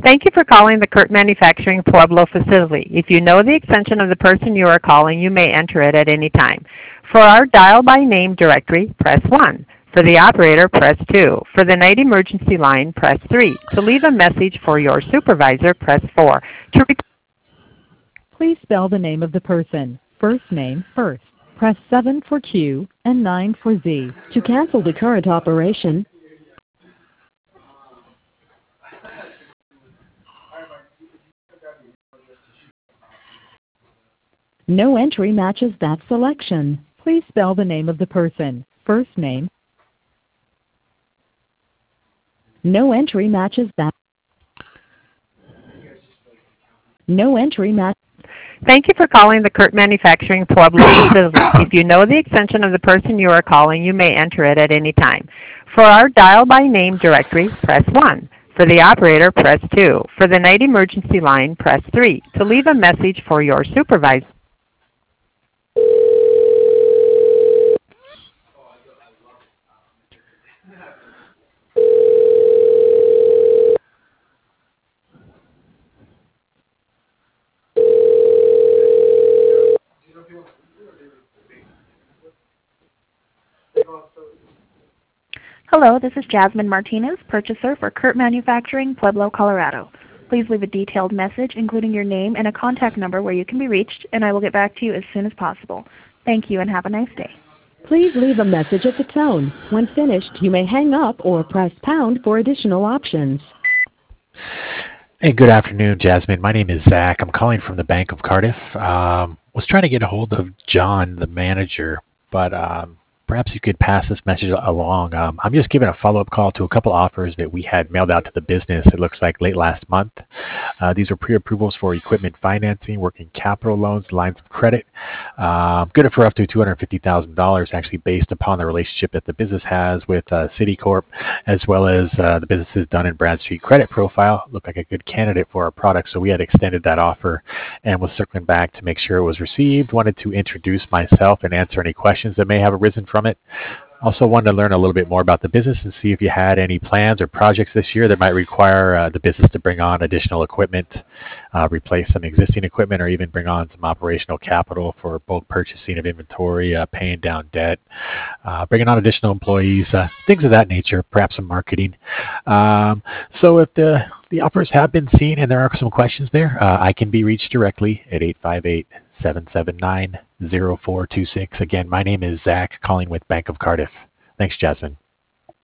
Thank you for calling the Kurt Manufacturing Pueblo facility. If you know the extension of the person you are calling, you may enter it at any time. For our dial by name directory, press 1. For the operator, press 2. For the night emergency line, press 3. To leave a message for your supervisor, press 4. Please spell the name of the person. First name first. Press 7 for Q and 9 for Z. To cancel the current operation, no entry matches that selection. Please spell the name of the person. First name. No entry matches that. No entry match. Thank you for calling the Kurt Manufacturing Pueblo facility. If you know the extension of the person you are calling, you may enter it at any time. For our dial by name directory, press 1. For the operator, press 2. For the night emergency line, press 3. To leave a message for your supervisor. Hello, this is Jasmine Martinez, purchaser for Kurt Manufacturing, Pueblo, Colorado. Please leave a detailed message, including your name and a contact number where you can be reached, and I will get back to you as soon as possible. Thank you and have a nice day. Please leave a message at the tone. When finished, you may hang up or press pound for additional options. Hey, good afternoon, Jasmine. My name is Zach. I'm calling from the Bank of Cardiff. Was trying to get a hold of John, the manager, but perhaps you could pass this message along. I'm just giving a follow-up call to a couple offers that we had mailed out to the business, it looks like late last month. These are pre-approvals for equipment financing, working capital loans, lines of credit. Good for up to $250,000, actually based upon the relationship that the business has with Citicorp, as well as the business's Dun & Bradstreet credit profile. Looked like a good candidate for our product, so we had extended that offer and was circling back to make sure it was received. Wanted to introduce myself and answer any questions that may have arisen from it. Also wanted to learn a little bit more about the business and see if you had any plans or projects this year that might require the business to bring on additional equipment, replace some existing equipment, or even bring on some operational capital for bulk purchasing of inventory, paying down debt, bringing on additional employees, things of that nature, perhaps some marketing. So if the offers have been seen and there are some questions there, I can be reached directly at 858-779-0426. Again, my name is Zach, calling with Bank of Cardiff. Thanks, Jasmine.